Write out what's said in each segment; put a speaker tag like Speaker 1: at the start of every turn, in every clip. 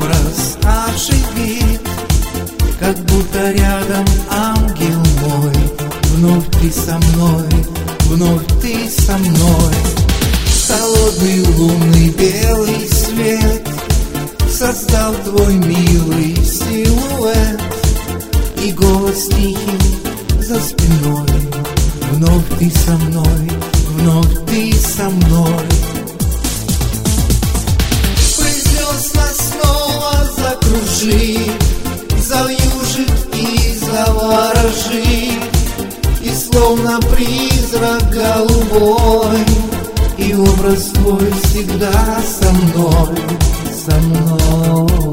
Speaker 1: образ оживит, как будто рядом ангел мой. Вновь ты со мной, вновь ты со мной. Холодный лунный белый свет создал твой милый силуэт, и голос тихий за спиной. Вновь ты со мной, вновь ты со мной. Пусть звезд нас снова закружит, завьюжит и заворожит, и словно призрак голубой, и образ твой всегда со мной, со мной.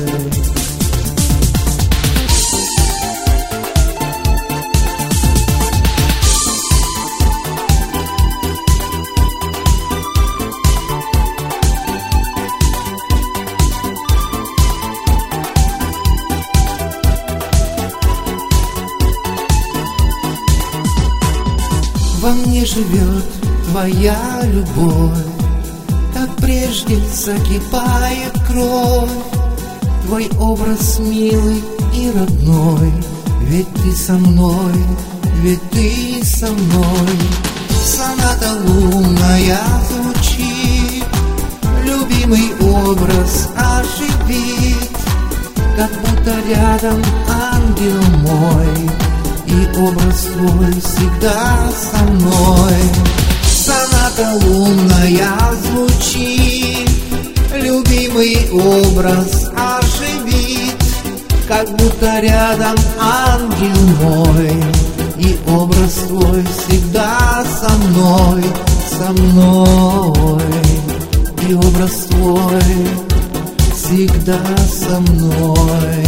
Speaker 1: Во мне живет твоя любовь, как прежде закипает кровь. Твой образ милый и родной, ведь ты со мной, ведь ты со мной. Соната лунная звучит, любимый образ оживит, как будто рядом ангел мой, и образ твой всегда со мной. Соната лунная звучит, любимый образ оживит, как будто рядом ангел мой, и образ твой всегда со мной, со мной. И образ твой всегда со мной,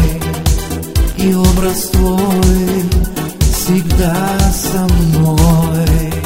Speaker 1: и образ твой всегда со мной.